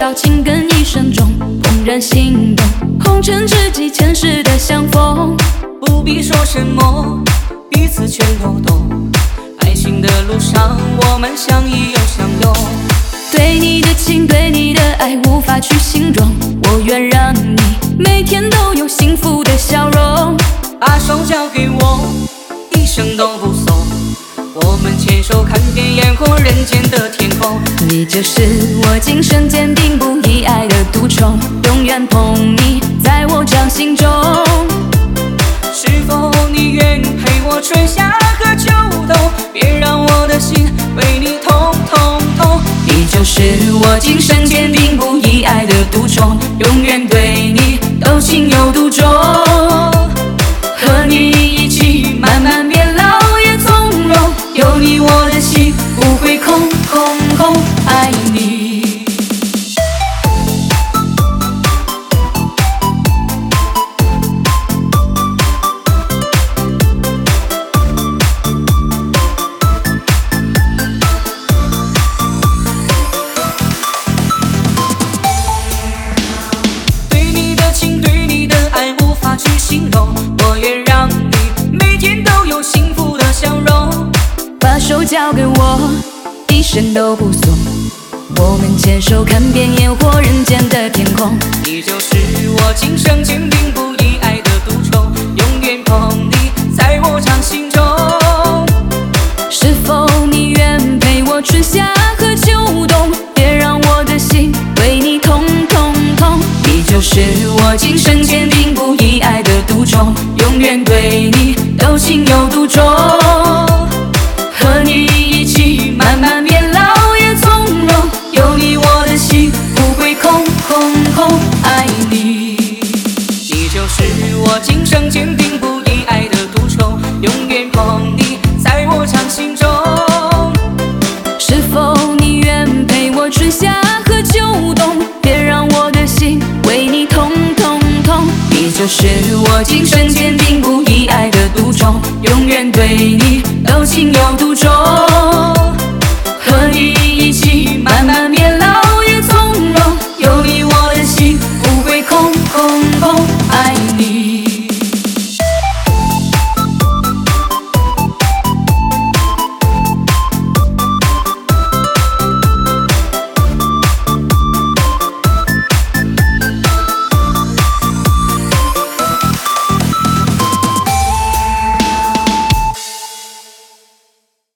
少情根一生中，怦然心动，红尘知己前世的相逢。 不必说什么，彼此全都懂。爱情的路上，我们相依又相拥。 对你的情，对你的爱，无法去形容。我愿让你每天都有幸福的笑容。 把手交给我，一生都不松。我们牵手看遍烟火人间的天空。 你就是我今生坚定不移爱的独宠，永远捧你在我掌心中。 是否你愿陪我春夏和秋冬？别让我的心为你痛痛痛。 你就是我今生坚定不移爱的独宠，永远对你都情有独钟。和你一起慢慢变老也从容，有你我的心不会空空空，爱你。 我愿让你每天都有幸福的笑容。 把手交给我，一生都不松。我们牵手看遍烟火人间的天空。 你就是我今生坚定不移爱的独宠，永远捧你在我掌心中。 是否你愿陪我春夏和秋冬？别让我的心为你痛痛痛。你就是我今生坚定不移爱的独宠，永远对你都情有独钟。和你一起慢慢变老也从容，有你我的心不会空空空，爱你。 你就是我今生坚定不移爱的独宠，永远捧你在我掌心中。 是否你愿陪我春夏和秋冬？别让我的心为你痛痛痛。你就是我今生坚定不移爱的独宠，永远对你都情有独钟。